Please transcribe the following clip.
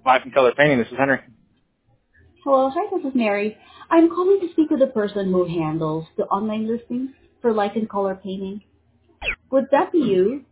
Life and Color Painting. This is Henry. Hello, hi, this is Mary. I'm calling to speak with the person who handles the online listings for light and color painting. Would that be you?